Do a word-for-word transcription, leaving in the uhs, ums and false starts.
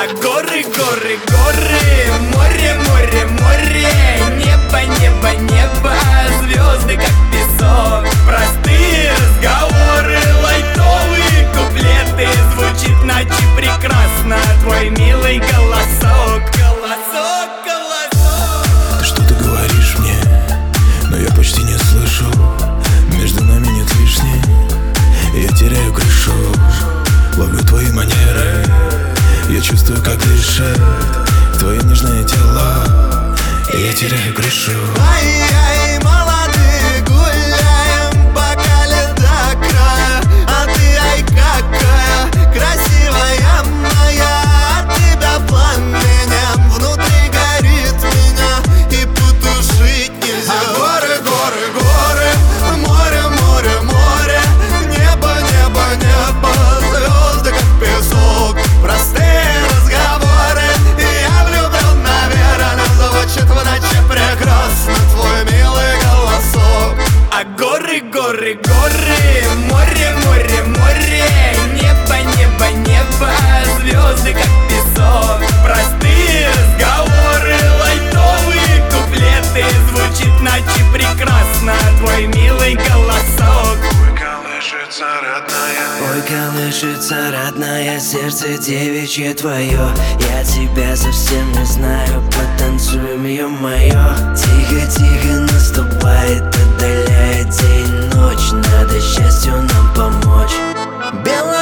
А горы, горы, горы, море, море, море, небо, небо, небо, звезды как песок. Простые разговоры, лайтовые куплеты, звучит ночи прекрасно твой милый голосок. Голосок, голосок. Ты что-то говоришь мне, но я почти не слышу. Между нами нет лишней, я теряю крышу. Ловлю твои манеры, я чувствую, как дышит твое нежное тело, и я теряю крышу. Ай-яй, молодые, гуляем, бокале до края. А ты, ай, какая красивая моя. От тебя пламенем внутри горит меня, и потушить нельзя. А горы, горы, горы, море, море, море, небо, небо, небо, звезды как песок. Простые разговоры, я влюблен, наверное, звучит в ночи прекрасно твой милый голосок. А горы, горы, горы, море, море, море, небо, небо, небо, звезды как песок. Простые разговоры, лайтовые куплеты, звучит ночи прекрасно твой милый голосок. Ой, колышется родная, Ой, колышется родная, сердце девичье твое. Я тебя совсем не знаю, потанцуем, ё-моё. Тихо-тихо наступает, отдаляет день, ночь. Надо счастью нам помочь. Белая